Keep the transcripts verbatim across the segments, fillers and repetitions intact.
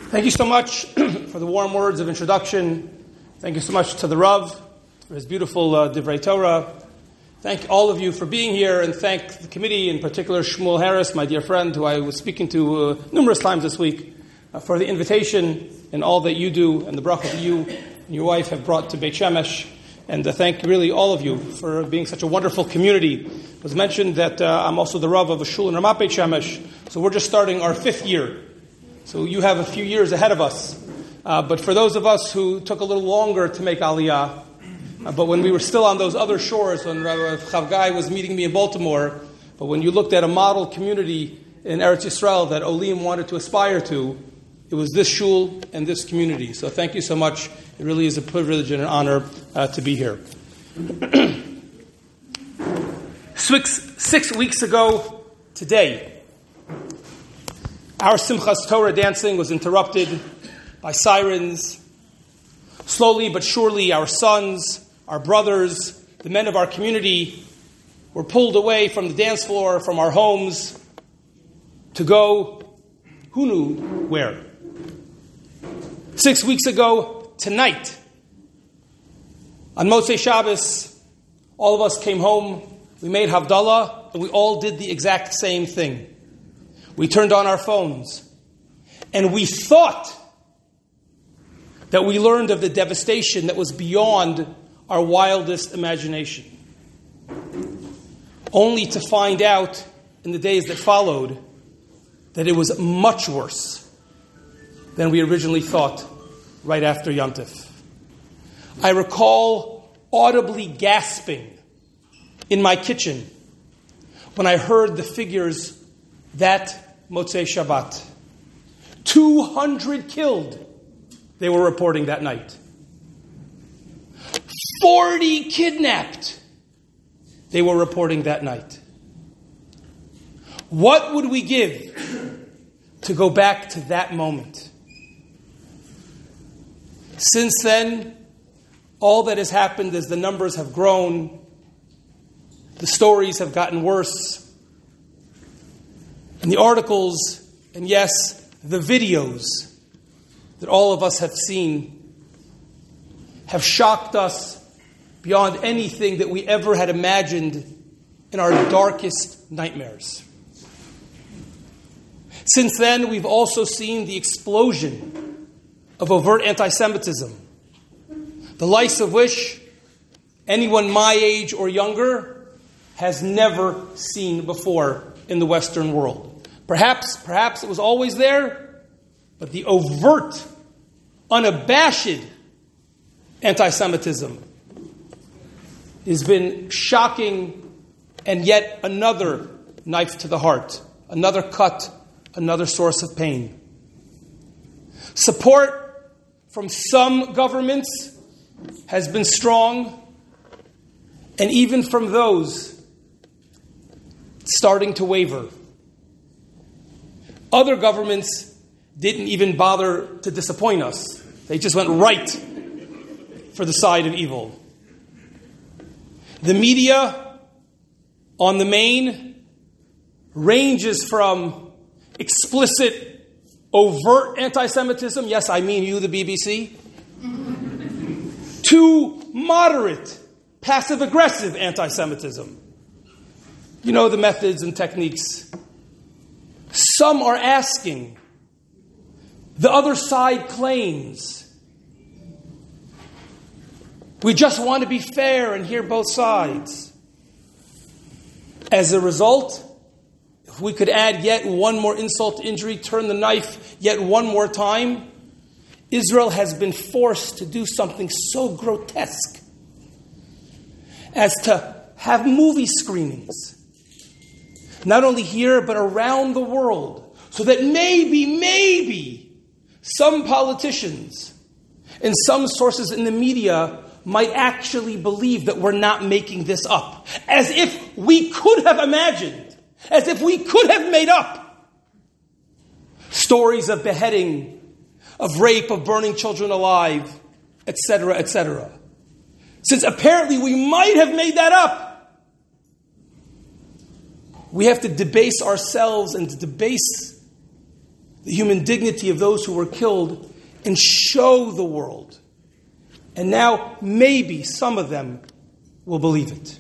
Thank you so much for the warm words of introduction. Thank you so much to the Rav for his beautiful uh, Divrei Torah. Thank all of you for being here, and thank the committee, in particular Shmuel Harris, my dear friend, who I was speaking to uh, numerous times this week, uh, for the invitation and all that you do and the bracha that you and your wife have brought to Beit Shemesh. And uh, thank really all of you for being such a wonderful community. It was mentioned that uh, I'm also the Rav of a shul in Ramat Beit Shemesh, so we're just starting our fifth year. So you have a few years ahead of us. Uh, but for those of us who took a little longer to make Aliyah, uh, but when we were still on those other shores, when Rabbi Chavgai was meeting me in Baltimore, but when you looked at a model community in Eretz Yisrael that Olim wanted to aspire to, it was this shul and this community. So thank you so much. It really is a privilege and an honor uh, to be here. six, six weeks ago today, our Simchas Torah dancing was interrupted by sirens. Slowly but surely, our sons, our brothers, the men of our community were pulled away from the dance floor, from our homes, to go, who knew where? Six weeks ago tonight, on Motzei Shabbos, all of us came home, we made Havdalah, and we all did the exact same thing. We turned on our phones, and we thought that we learned of the devastation that was beyond our wildest imagination, only to find out in the days that followed that it was much worse than we originally thought right after Yom Tov. I recall audibly gasping in my kitchen when I heard the figures that Motzei Shabbat. two hundred killed, they were reporting that night. forty kidnapped, they were reporting that night. What would we give to go back to that moment? Since then, all that has happened is the numbers have grown, the stories have gotten worse, and the articles, and yes, the videos that all of us have seen have shocked us beyond anything that we ever had imagined in our darkest nightmares. Since then, we've also seen the explosion of overt anti-Semitism, the likes of which anyone my age or younger has never seen before in the Western world. Perhaps, perhaps it was always there, but the overt, unabashed anti-Semitism has been shocking, and yet another knife to the heart, another cut, another source of pain. Support from some governments has been strong, and even from those starting to waver. Other governments didn't even bother to disappoint us. They just went right for the side of evil. The media on the main ranges from explicit, overt anti-Semitism, yes, I mean you, the B B C, to moderate, passive-aggressive anti-Semitism. You know the methods and techniques. Some are asking, the other side claims, we just want to be fair and hear both sides. As a result, if we could add yet one more insult to injury, turn the knife yet one more time, Israel has been forced to do something so grotesque as to have movie screenings, not only here, but around the world, so that maybe, maybe, some politicians and some sources in the media might actually believe that we're not making this up. As if we could have imagined, as if we could have made up stories of beheading, of rape, of burning children alive, et cetera, et cetera. Since apparently we might have made that up, we have to debase ourselves and to debase the human dignity of those who were killed, and show the world. And now maybe some of them will believe it.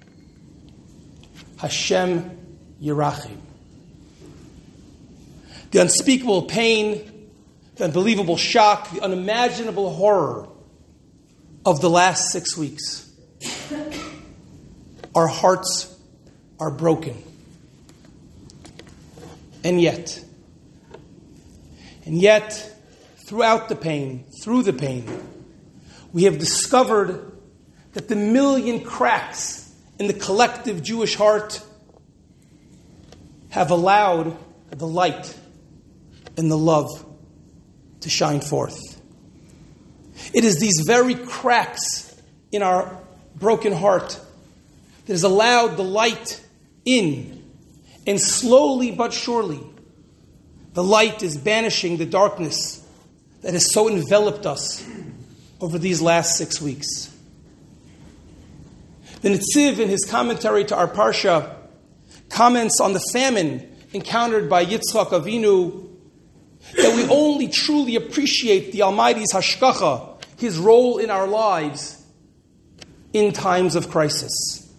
Hashem Yirachim. The unspeakable pain, the unbelievable shock, the unimaginable horror of the last six weeks. Our hearts are broken. And yet, and yet, throughout the pain, through the pain, we have discovered that the million cracks in the collective Jewish heart have allowed the light and the love to shine forth. It is these very cracks in our broken heart that has allowed the light in, and slowly but surely, the light is banishing the darkness that has so enveloped us over these last six weeks. The Netziv, in his commentary to our Parsha, comments on the famine encountered by Yitzchak Avinu, that we only truly appreciate the Almighty's hashgacha, His role in our lives, in times of crisis.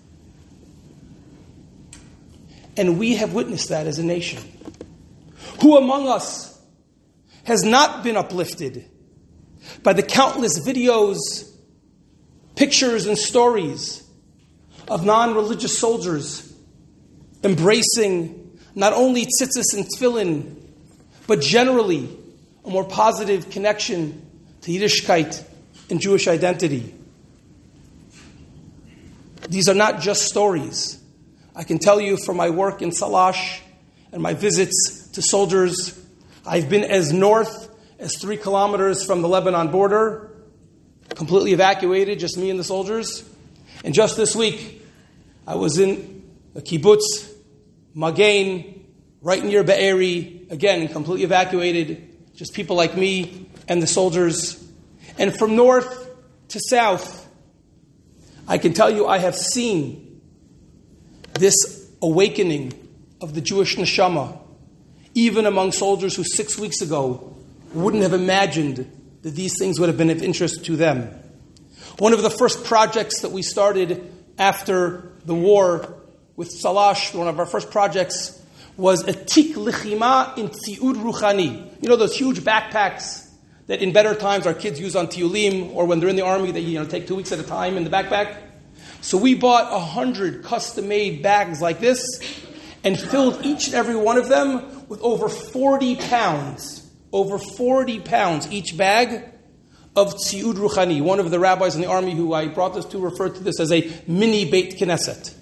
And we have witnessed that as a nation. Who among us has not been uplifted by the countless videos, pictures, and stories of non-religious soldiers embracing not only tzitzis and tefillin, but generally a more positive connection to Yiddishkeit and Jewish identity? These are not just stories. I can tell you from my work in Salash and my visits to soldiers, I've been as north as three kilometers from the Lebanon border, completely evacuated, just me and the soldiers. And just this week, I was in a kibbutz, Magain, right near Be'eri, again, completely evacuated, just people like me and the soldiers. And from north to south, I can tell you I have seen this awakening of the Jewish neshama, even among soldiers who six weeks ago wouldn't have imagined that these things would have been of interest to them. One of the first projects that we started after the war with Salash, one of our first projects, was a tik lichima in tziud ruchani. You know those huge backpacks that in better times our kids use on tiyulim, or when they're in the army, they you know take two weeks at a time in the backpack. So we bought a hundred custom-made bags like this and filled each and every one of them with over forty pounds, over forty pounds each bag of tziud ruchani. One of the rabbis in the army who I brought this to referred to this as a mini Beit Knesset.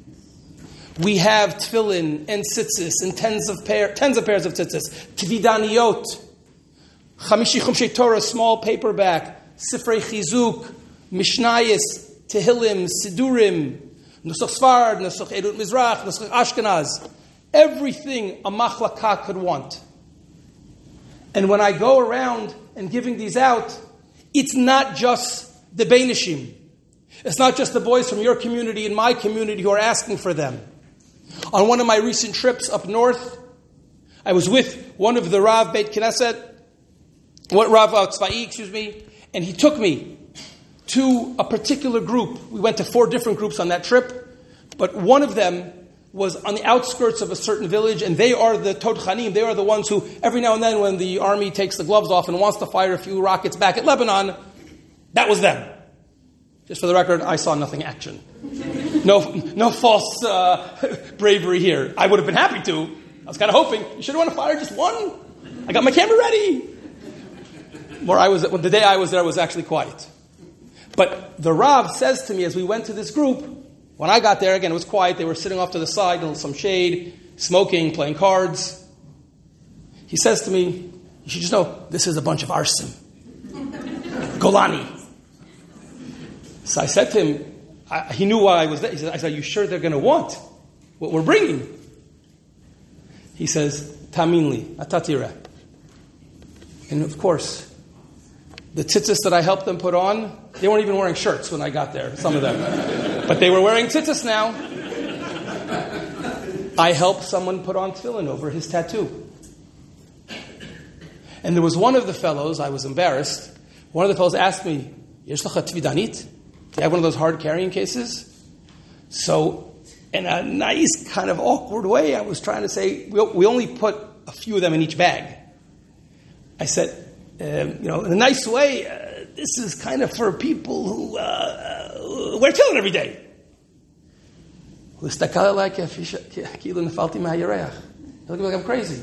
We have tefillin and tzitzis and tens of pair, tens of pairs of tzitzis, tvidaniot, chamishi chumshei Torah, small paperback, sifrei chizuk, mishnayis, tehillim, sidurim, nusach Sfard, nusach Edut Mizrach, nusach Ashkenaz, everything a machlaka could want. And when I go around and giving these out, it's not just the Beinishim. It's not just the boys from your community and my community who are asking for them. On one of my recent trips up north, I was with one of the Rav Beit Knesset, what Rav Tzvai, excuse me, and he took me to a particular group. We went to four different groups on that trip, but one of them was on the outskirts of a certain village, and they are the Todchanim. They are the ones who, every now and then when the army takes the gloves off and wants to fire a few rockets back at Lebanon, that was them. Just for the record, I saw nothing action. No no false uh, bravery here. I would have been happy to. I was kind of hoping. You should have want to fire just one. I got my camera ready. Where I was, the day I was there, was actually quiet. But the Rav says to me as we went to this group, when I got there, again, it was quiet. They were sitting off to the side in some shade, smoking, playing cards. He says to me, you should just know, this is a bunch of arson. Golani. So I said to him, I, he knew why I was there. He said, I said, are you sure they're going to want what we're bringing? He says, Taminli, atatira. And of course, the tzitzis that I helped them put on, they weren't even wearing shirts when I got there, some of them. But they were wearing tzitzis now. I helped someone put on tefillin over his tattoo. And there was one of the fellows, I was embarrassed, one of the fellows asked me, Yesh lecha tvidanit? Do you have one of those hard carrying cases? So, in a nice kind of awkward way, I was trying to say, we, we only put a few of them in each bag. I said, um, you know, in a nice way, uh, this is kind of for people who uh, uh, wear tefillin every day. He looked like I'm crazy.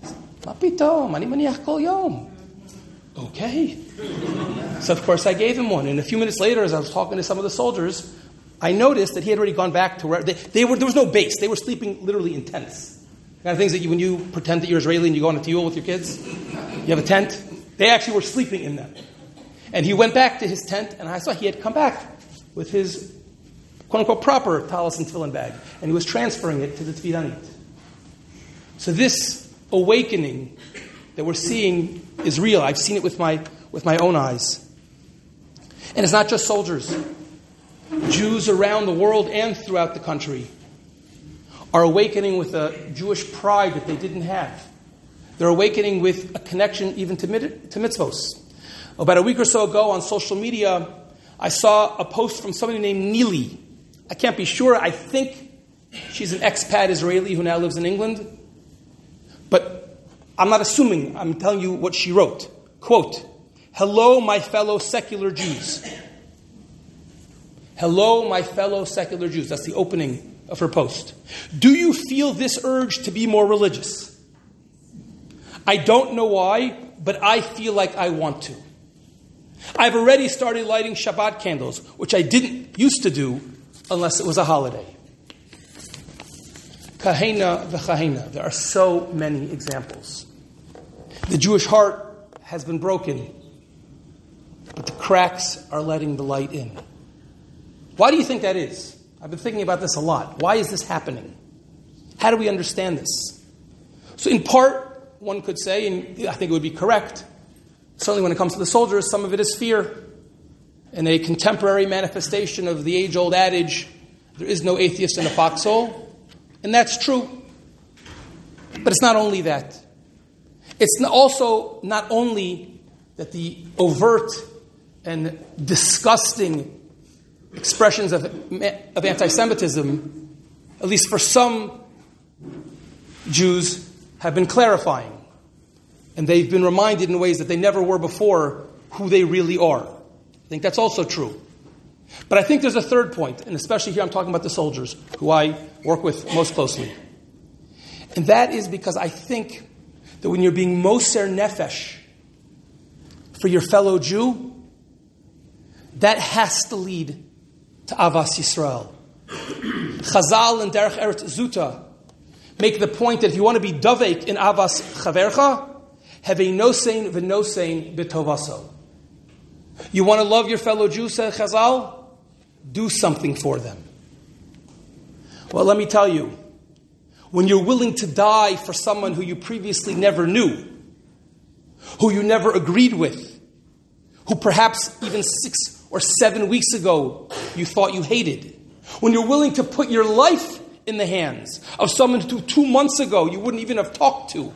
Okay. So, of course, I gave him one. And a few minutes later, as I was talking to some of the soldiers, I noticed that he had already gone back to where they, they were. There was no base. They were sleeping literally in tents. The kind of things that you, when you pretend that you're Israeli and you go on a tiyul with your kids, you have a tent. They actually were sleeping in them. And he went back to his tent, and I saw he had come back with his quote-unquote proper talis and tefillin bag, and he was transferring it to the tvidanit. So this awakening that we're seeing is real. I've seen it with my with my own eyes. And it's not just soldiers. Jews around the world and throughout the country are awakening with a Jewish pride that they didn't have. They're awakening with a connection even to, mit- to mitzvos. About a week or so ago on social media, I saw a post from somebody named Nili. I can't be sure. I think she's an expat Israeli who now lives in England. But I'm not assuming. I'm telling you what she wrote. Quote, "Hello, my fellow secular Jews." Hello, my fellow secular Jews. That's the opening of her post. Do you feel this urge to be more religious? I don't know why, but I feel like I want to. I've already started lighting Shabbat candles, which I didn't used to do unless it was a holiday. Kahena v'chahena. There are so many examples. The Jewish heart has been broken, but the cracks are letting the light in. Why do you think that is? I've been thinking about this a lot. Why is this happening? How do we understand this? So in part, one could say, and I think it would be correct, certainly when it comes to the soldiers, some of it is fear. And a contemporary manifestation of the age-old adage, there is no atheist in a foxhole. And that's true. But it's not only that. It's also not only that the overt and disgusting expressions of, of anti-Semitism, at least for some Jews, have been clarifying. And they've been reminded in ways that they never were before who they really are. I think that's also true. But I think there's a third point, and especially here I'm talking about the soldiers, who I work with most closely. And that is because I think that when you're being moser nefesh for your fellow Jew, that has to lead to Avas Yisrael. Chazal and Derech Eretz Zuta make the point that if you want to be davek in Avas Chavercha, have a nosein v'nosein b'tovaso. You want to love your fellow Jews, said Chazal? Do something for them. Well, let me tell you, when you're willing to die for someone who you previously never knew, who you never agreed with, who perhaps even six or seven weeks ago you thought you hated, when you're willing to put your life in the hands of someone who two months ago you wouldn't even have talked to,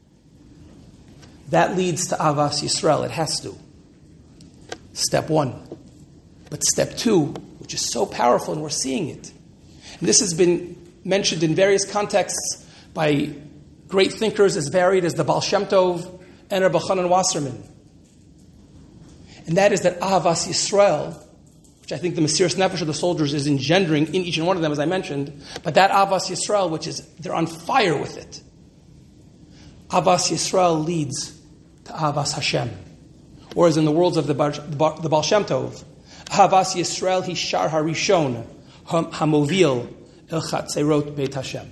that leads to Avas Yisrael. It has to. Step one. But step two, which is so powerful, and we're seeing it. And this has been mentioned in various contexts by great thinkers as varied as the Baal Shem Tov and Rabbi Chanan Wasserman. And that is that Avas Yisrael, which I think the Mesiras Nefesh of the soldiers is engendering in each and one of them, as I mentioned, but that Avas Yisrael, which is, they're on fire with it. Avas Yisrael leads to Avas Hashem. Whereas in the worlds of the Baal, the Baal Shem Tov, Avas Yisrael hi shar harishon hamovil el chatzerot beit Hashem.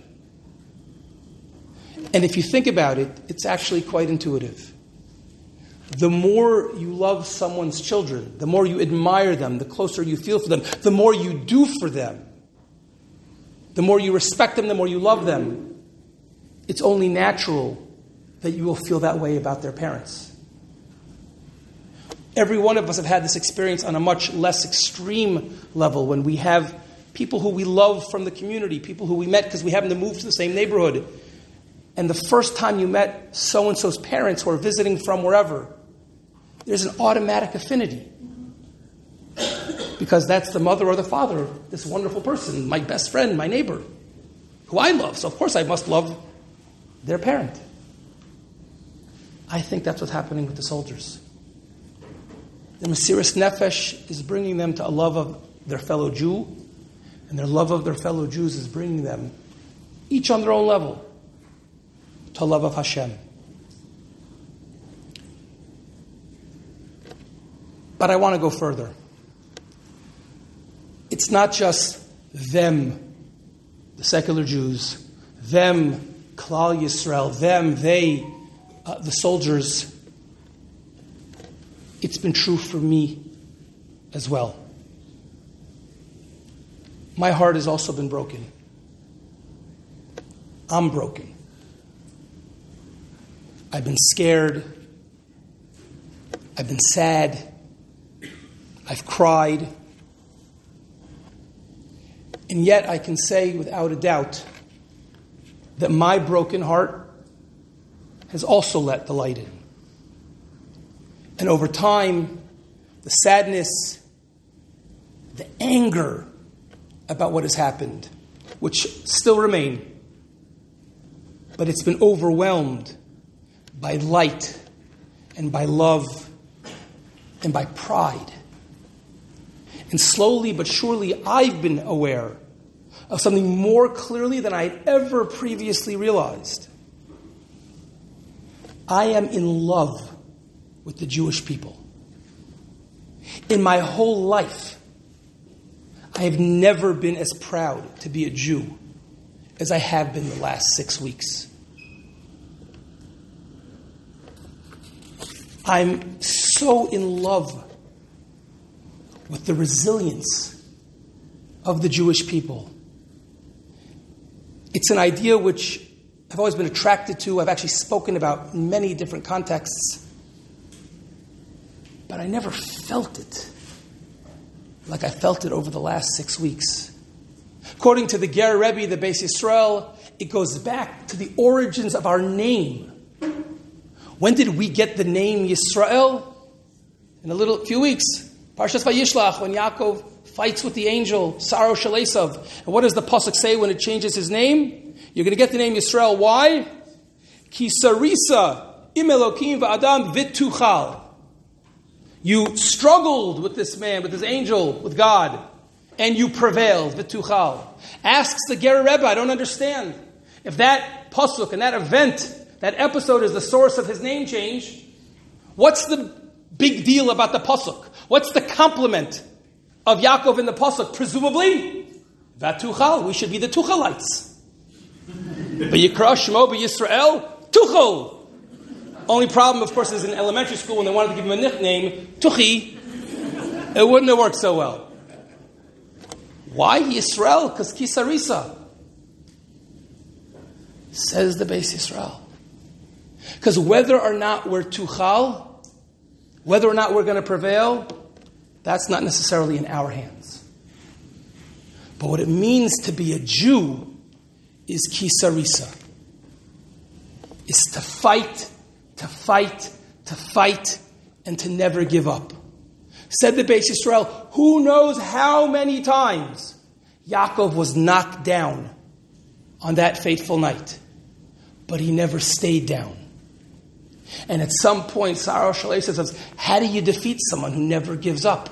And if you think about it, it's actually quite intuitive. The more you love someone's children, the more you admire them, the closer you feel for them, the more you do for them, the more you respect them, the more you love them, it's only natural that you will feel that way about their parents. Every one of us have had this experience on a much less extreme level when we have people who we love from the community, people who we met because we happen to move to the same neighborhood. and the first time you met so-and-so's parents who are visiting from wherever, there's an automatic affinity. Because that's the mother or the father of this wonderful person, my best friend, my neighbor, who I love. So of course I must love their parent. I think that's what's happening with the soldiers. The Mesiras Nefesh is bringing them to a love of their fellow Jew, and their love of their fellow Jews is bringing them, each on their own level, to love of Hashem. But I want to go further. It's not just them, the secular Jews, them, Klal Yisrael, them, they, uh, the soldiers. It's been true for me as well. My heart has also been broken. I'm broken. I've been scared. I've been sad. I've cried. And yet I can say without a doubt that my broken heart has also let the light in. And over time, the sadness, the anger about what has happened, which still remain, but it's been overwhelmed by light and by love and by pride. And slowly but surely, I've been aware of something more clearly than I had ever previously realized. I am in love with the Jewish people. In my whole life, I have never been as proud to be a Jew as I have been the last six weeks. I'm so in love with the resilience of the Jewish people. It's an idea which I've always been attracted to. I've actually spoken about in many different contexts. But I never felt it like I felt it over the last six weeks. According to the Ger Rebbe, the Beis Yisrael, it goes back to the origins of our name. When did we get the name Yisrael? In a little few weeks. Parshas Vayishlach, when Yaakov fights with the angel, Saro Shel Esav. And what does the pasuk say when it changes his name? You're going to get the name Yisrael. Why? Ki sarisa im Elokim va'adam v'tuchal. You struggled with this man, with this angel, with God, and you prevailed. V'tuchal. Asks the Ger Rebbe, I don't understand. If that pasuk and that event, that episode is the source of his name change, what's the big deal about the pasuk? What's the complement of Yaakov in the pasuk? Presumably, V'tuchal. We should be the Tuchalites. V'yikra Shemo b'Yisrael Tuchal. Only problem, of course, is in elementary school when they wanted to give him a nickname, Tuchi. It wouldn't have worked so well. Why Yisrael? Because Kisarisa. Says the Beis Yisrael. Because whether or not we're Tuchal, whether or not we're going to prevail, that's not necessarily in our hands. But what it means to be a Jew is Kisarisa. Is to fight, to fight, to fight, and to never give up. Said the Beis Yisrael, who knows how many times Yaakov was knocked down on that fateful night. But he never stayed down. And at some point, Saro Shel Esav says, how do you defeat someone who never gives up?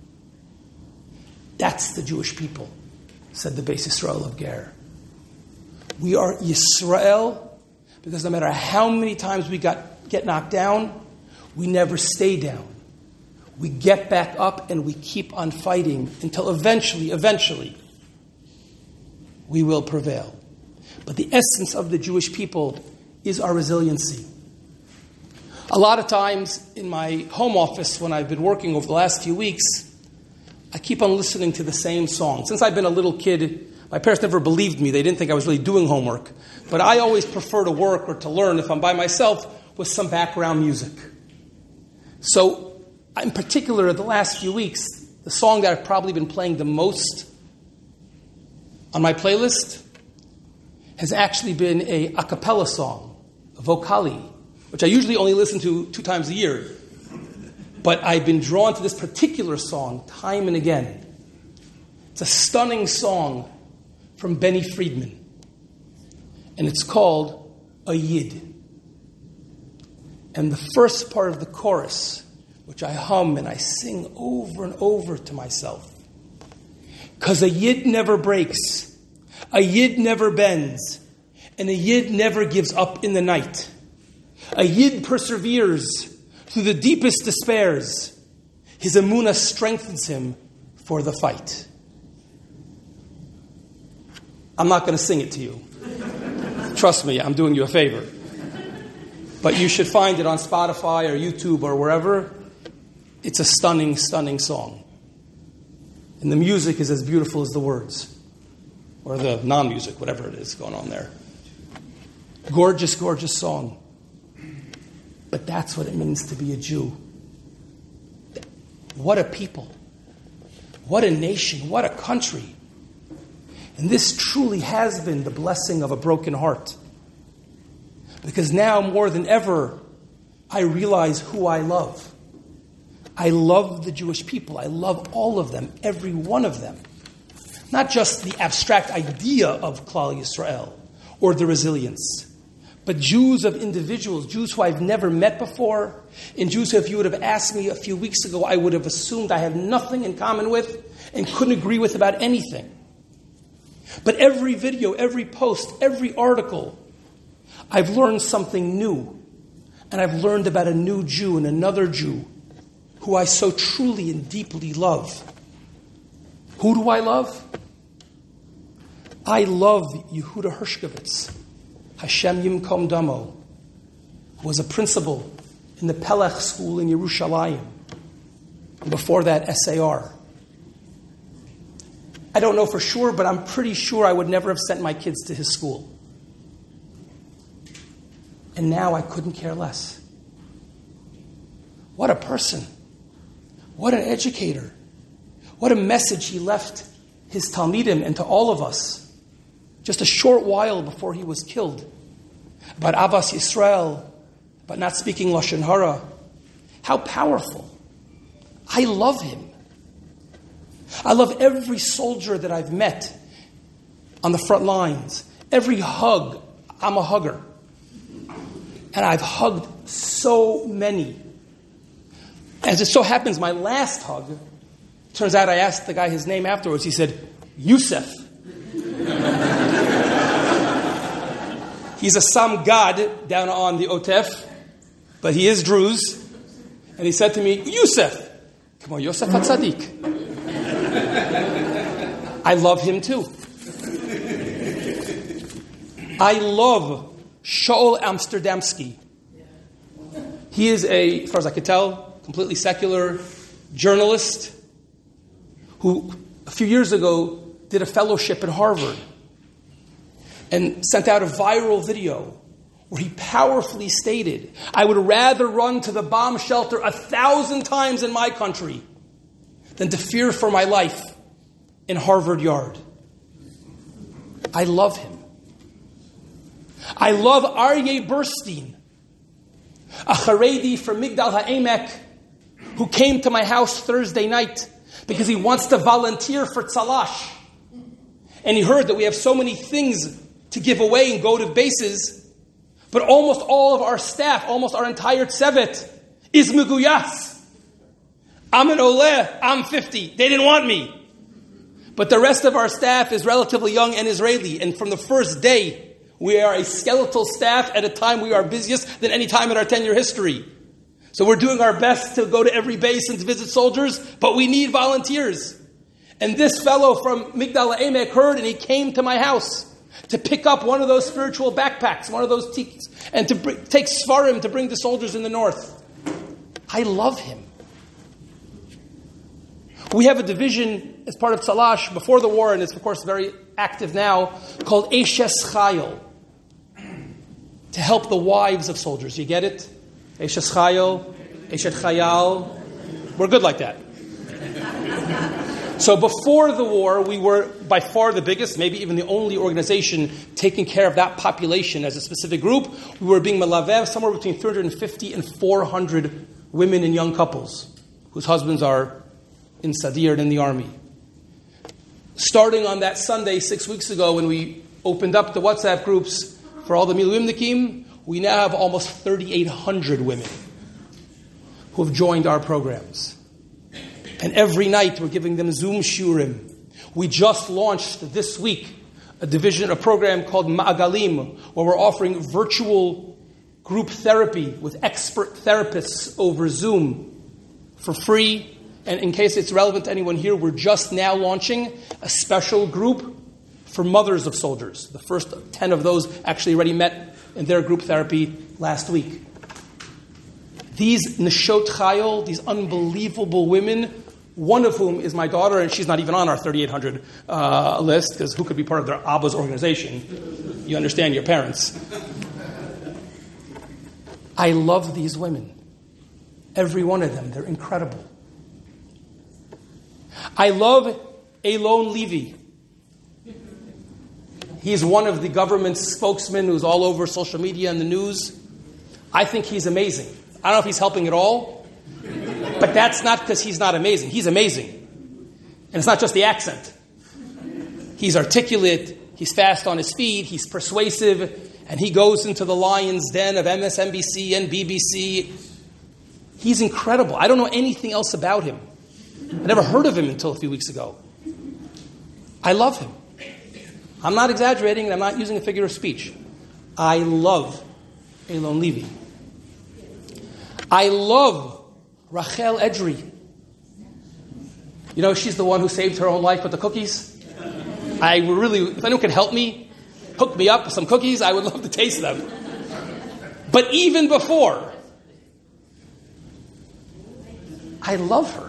That's the Jewish people, said the Beis Yisrael of Ger. We are Yisrael because no matter how many times we got get knocked down, we never stay down. We get back up and we keep on fighting until eventually, eventually, we will prevail. But the essence of the Jewish people is our resiliency. A lot of times in my home office when I've been working over the last few weeks, I keep on listening to the same song. Since I've been a little kid, my parents never believed me. They didn't think I was really doing homework. But I always prefer to work or to learn, if I'm by myself, with some background music. So, in particular, the last few weeks, the song that I've probably been playing the most on my playlist has actually been a a cappella song, a vocali, which I usually only listen to two times a year. But I've been drawn to this particular song time and again. It's a stunning song from Benny Friedman. And it's called A Yid. And the first part of the chorus, which I hum and I sing over and over to myself. Because a Yid never breaks. A Yid never bends. And a Yid never gives up in the night. A Yid perseveres through the deepest despairs. His emunah strengthens him for the fight. I'm not going to sing it to you. Trust me, I'm doing you a favor. But you should find it on Spotify or YouTube or wherever. It's a stunning, stunning song. And the music is as beautiful as the words. Or the non-music, whatever it is going on there. Gorgeous, gorgeous song. But that's what it means to be a Jew. What a people. What a nation. What a country. And this truly has been the blessing of a broken heart. Because now more than ever, I realize who I love. I love the Jewish people. I love all of them, every one of them. Not just the abstract idea of Klal Yisrael or the resilience, but Jews of individuals, Jews who I've never met before, and Jews who if you would have asked me a few weeks ago, I would have assumed I had nothing in common with and couldn't agree with about anything. But every video, every post, every article, I've learned something new. And I've learned about a new Jew and another Jew who I so truly and deeply love. Who do I love? I love Yehuda Hershkovitz, Hashem Yimkom Damo, who was a principal in the Pelech school in Yerushalayim. And before that, S A R. I don't know for sure, but I'm pretty sure I would never have sent my kids to his school. And now I couldn't care less. What a person. What an educator. What a message he left his Talmidim and to all of us just a short while before he was killed. About Abbas Yisrael, about not speaking Lashon Hara. How powerful. I love him. I love every soldier that I've met on the front lines. Every hug. I'm a hugger. And I've hugged so many. As it so happens, my last hug, turns out I asked the guy his name afterwards. He said, Yusef. He's a Sam God down on the Otef, but he is Druze. And he said to me, Yusef. Come on, Yosef HaTzadik. I love him too. I love Shaul Amsterdamski. He is a, as far as I could tell, completely secular journalist who a few years ago did a fellowship at Harvard and sent out a viral video where he powerfully stated, I would rather run to the bomb shelter a thousand times in my country than to fear for my life in Harvard Yard. I love him. I love Aryeh Burstein, a Haredi from Migdal HaEmek, who came to my house Thursday night because he wants to volunteer for Tzalash. And he heard that we have so many things to give away and go to bases, but almost all of our staff, almost our entire tzevet, is Meguyas. I'm an Oleh, I'm fifty. They didn't want me. But the rest of our staff is relatively young and Israeli. And from the first day, we are a skeletal staff at a time we are busiest than any time in our ten-year history. So we're doing our best to go to every base and to visit soldiers, but we need volunteers. And this fellow from Migdal HaEmek heard, and he came to my house to pick up one of those spiritual backpacks, one of those tikkets, and to bring, take Sfarim to bring the soldiers in the north. I love him. We have a division as part of Tzalash before the war, and it's of course very active now, called Eshes Chayil, to help the wives of soldiers. You get it? Eshes Chayil, Eshet Chayal. We're good like that. So before the war, we were by far the biggest, maybe even the only organization taking care of that population as a specific group. We were being malavev somewhere between three hundred fifty and four hundred women and young couples whose husbands are in Sadir and in the army. Starting on that Sunday six weeks ago when we opened up the WhatsApp groups for all the Milumnikim, we now have almost thirty-eight hundred women who have joined our programs. And every night we're giving them Zoom shurim. We just launched this week a division, a program called Ma'agalim, where we're offering virtual group therapy with expert therapists over Zoom for free. And in case it's relevant to anyone here, we're just now launching a special group for mothers of soldiers. The first ten of those actually already met in their group therapy last week. These Neshot Chayil, these unbelievable women, one of whom is my daughter, and she's not even on our thirty-eight hundred uh, list, because who could be part of their Abba's organization? You understand your parents. I love these women. Every one of them. They're incredible. I love Elon Levy. He's one of the government's spokesmen who's all over social media and the news. I think he's amazing. I don't know if he's helping at all, but that's not because he's not amazing. He's amazing. And it's not just the accent. He's articulate, he's fast on his feet, he's persuasive, and he goes into the lion's den of M S N B C and B B C. He's incredible. I don't know anything else about him. I never heard of him until a few weeks ago. I love him. I'm not exaggerating, and I'm not using a figure of speech. I love Elon Levy. I love Rachel Edry. You know, she's the one who saved her own life with the cookies. I really, if anyone could help me, hook me up with some cookies, I would love to taste them. But even before, I love her.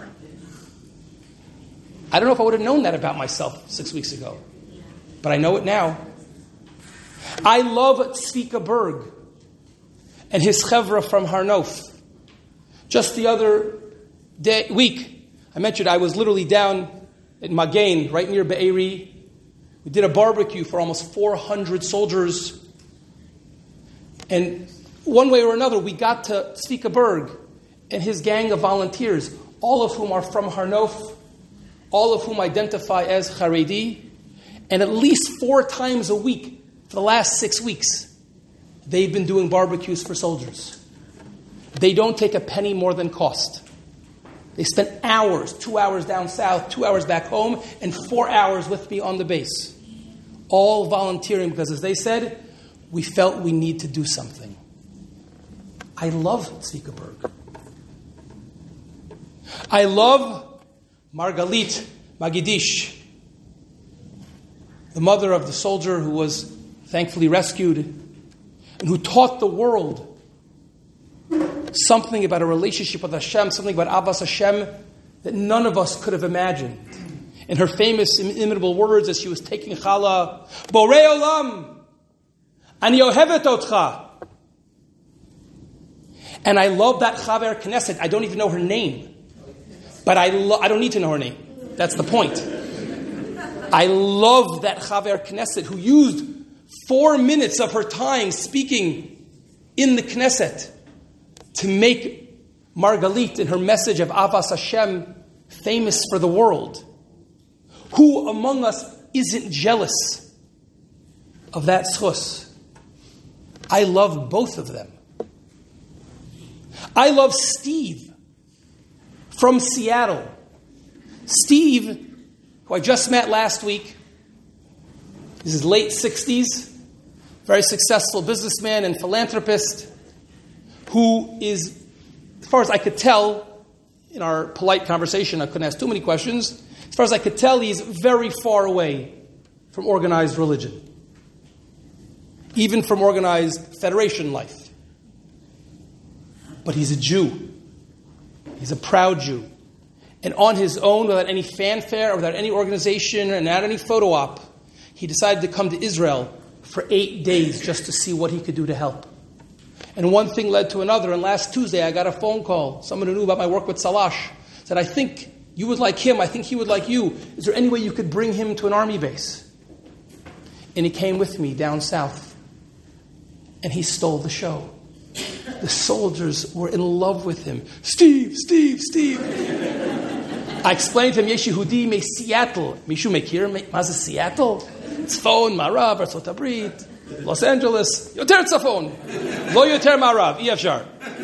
I don't know if I would have known that about myself six weeks ago, but I know it now. I love Tzvika Berg and his chevra from Harnof. Just the other day, week, I mentioned I was literally down at Magain, right near Be'eri. We did a barbecue for almost four hundred soldiers. And one way or another, we got to Tzvika Berg and his gang of volunteers, all of whom are from Harnof, all of whom identify as Haredi, and at least four times a week for the last six weeks, they've been doing barbecues for soldiers. They don't take a penny more than cost. They spent hours, two hours down south, two hours back home, and four hours with me on the base. All volunteering because, as they said, we felt we need to do something. I love Tzvika Berg. I love Margalit Magidish, the mother of the soldier who was thankfully rescued and who taught the world something about a relationship with Hashem, something about Avas Hashem that none of us could have imagined. In her famous inimitable words as she was taking challah, Borei Olam, Ani Ohevet Otcha. And I love that Chaver Knesset. I don't even know her name. But I, lo- I don't need to know her name. That's the point. I love that Chaver Knesset who used four minutes of her time speaking in the Knesset to make Margalit and her message of Avas Hashem famous for the world. Who among us isn't jealous of that schus? I love both of them. I love Steve from Seattle. Steve, who I just met last week, is his late sixties, very successful businessman and philanthropist, who is, as far as I could tell, in our polite conversation, I couldn't ask too many questions, as far as I could tell, he's very far away from organized religion, even from organized federation life. But he's a Jew. He's a proud Jew. And on his own, without any fanfare, or without any organization, and without any photo op, he decided to come to Israel for eight days just to see what he could do to help. And one thing led to another. And last Tuesday, I got a phone call. Someone who knew about my work with Salash said, I think You would like him. I think he would like you. Is there any way you could bring him to an army base? And he came with me down south. And he stole the show. The soldiers were in love with him. Steve, Steve, Steve. I explained to him, Yesh Yehudi me Seattle. Mishu mekir maze Seattle? Tzfon, Marav, Artzot Habrit, Los Angeles. Yoter Tzafon. Lo yoter Marav. E F Shar.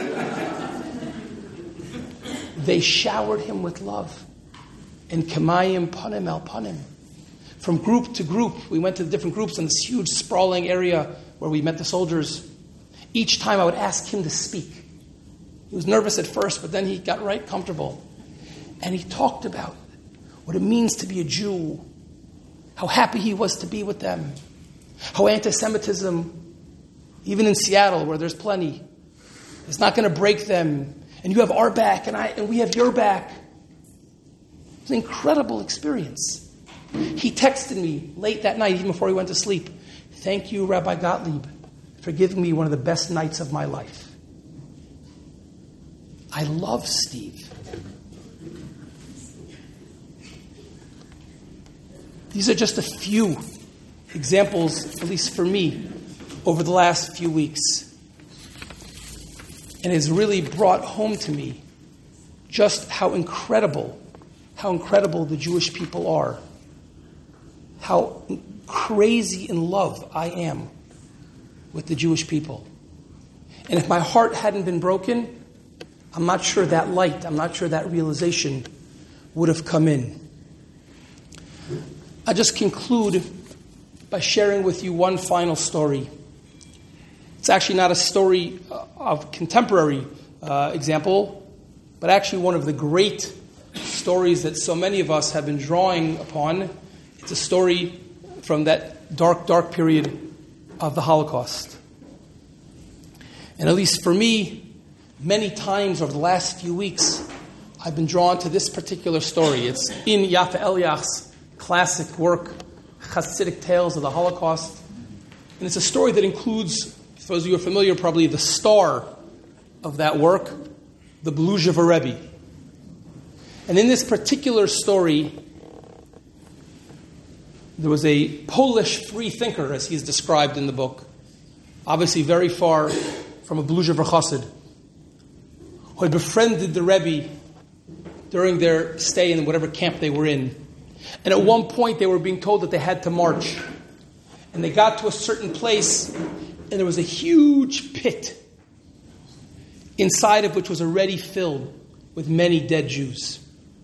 They showered him with love. And Kamayim Panim El Panim. From group to group, we went to the different groups in this huge sprawling area where we met the soldiers. Each time I would ask him to speak. He was nervous at first, but then he got right comfortable. And he talked about what it means to be a Jew, how happy he was to be with them, how anti-Semitism, even in Seattle where there's plenty, is not going to break them. And you have our back, and I, and we have your back. It's an incredible experience. He texted me late that night, even before he went to sleep. Thank you, Rabbi Gottlieb, for giving me one of the best nights of my life. I love Steve. These are just a few examples, at least for me, over the last few weeks. And it has really brought home to me just how incredible, how incredible the Jewish people are. How crazy in love I am with the Jewish people. And if my heart hadn't been broken, I'm not sure that light, I'm not sure that realization would have come in. I'll just conclude by sharing with you one final story. It's actually not a story of contemporary uh, example, but actually one of the great stories that so many of us have been drawing upon. It's a story from that dark, dark period of the Holocaust. And at least for me, many times over the last few weeks, I've been drawn to this particular story. It's in Yafa Eliach's classic work, Hasidic Tales of the Holocaust. And it's a story that includes, for those of you who are familiar, probably the star of that work, the Beluzhever Rebbe. And in this particular story, there was a Polish free thinker, as he's described in the book, obviously very far from a Beluzhever Chassid, who had befriended the Rebbe during their stay in whatever camp they were in. And at one point they were being told that they had to march. And they got to a certain place, and there was a huge pit, inside of which was already filled with many dead Jews.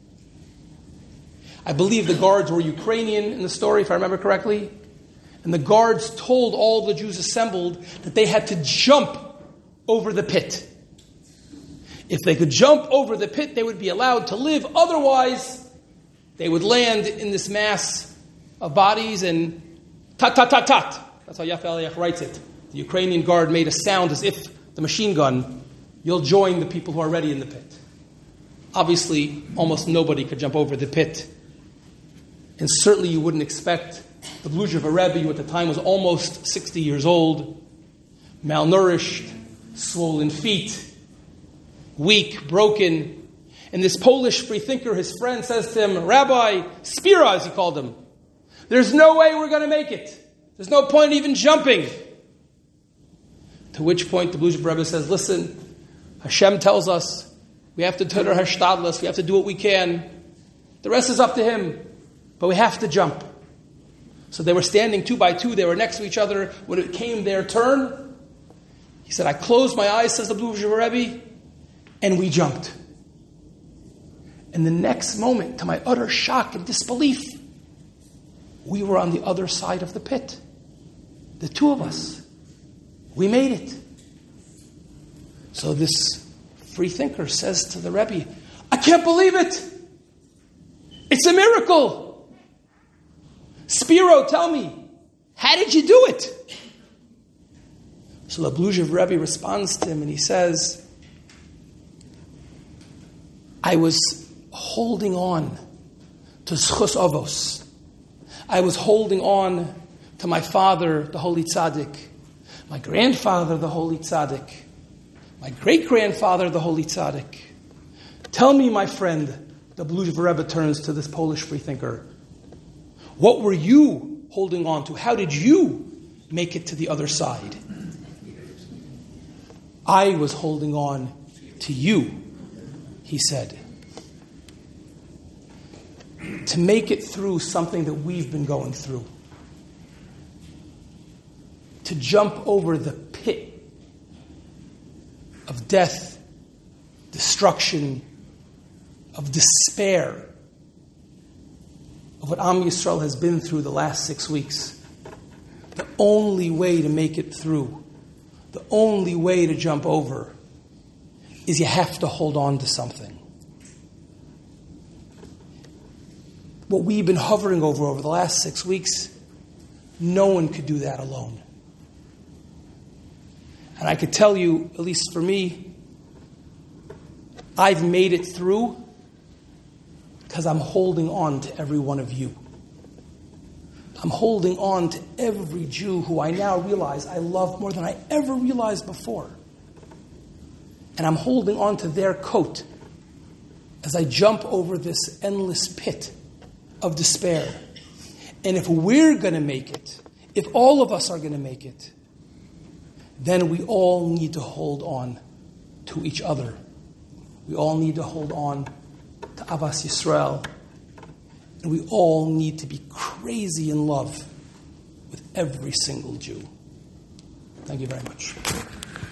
I believe the guards were Ukrainian in the story, if I remember correctly. And the guards told all the Jews assembled that they had to jump over the pit. If they could jump over the pit, they would be allowed to live. Otherwise, they would land in this mass of bodies and tat, tat, tat, tat. That's how Yafa Eliach writes it. The Ukrainian guard made a sound as if the machine gun, you'll join the people who are already in the pit. Obviously, almost nobody could jump over the pit. And certainly you wouldn't expect the Beluzhever Rebbe, who at the time was almost sixty years old, malnourished, swollen feet, weak, broken. And this Polish freethinker, his friend, says to him, Rabbi, Spira, as he called him, there's no way we're going to make it. There's no point even jumping. To which point the Beluzhever Rebbe says, listen, Hashem tells us we have to turn our hashtadlus, we have to do what we can. The rest is up to him. But we have to jump. So they were standing two by two. They were next to each other. When it came their turn, he said, I closed my eyes, says the Beluzhever Rebbe, and we jumped. And the next moment, to my utter shock and disbelief, we were on the other side of the pit. The two of us. We made it. So this free thinker says to the Rebbe, I can't believe it. It's a miracle. Spiro, tell me, how did you do it? So the Beluzhever Rebbe responds to him and he says, I was holding on to Zchus Avos. I was holding on to my father, the Holy Tzaddik, my grandfather, the Holy Tzaddik, my great-grandfather, the Holy Tzaddik. Tell me, my friend, the Beluga Rebbe turns to this Polish freethinker. What were you holding on to? How did you make it to the other side? I was holding on to you, he said. To make it through something that we've been going through. To jump over the pit of death, destruction, of despair, of what Am Yisrael has been through the last six weeks. The only way to make it through, the only way to jump over, is you have to hold on to something. What we've been hovering over over the last six weeks, no one could do that alone. And I could tell you, at least for me, I've made it through because I'm holding on to every one of you. I'm holding on to every Jew who I now realize I love more than I ever realized before. And I'm holding on to their coat as I jump over this endless pit of despair. And if we're going to make it, if all of us are going to make it, then we all need to hold on to each other. We all need to hold on to Avas Yisrael. And we all need to be crazy in love with every single Jew. Thank you very much.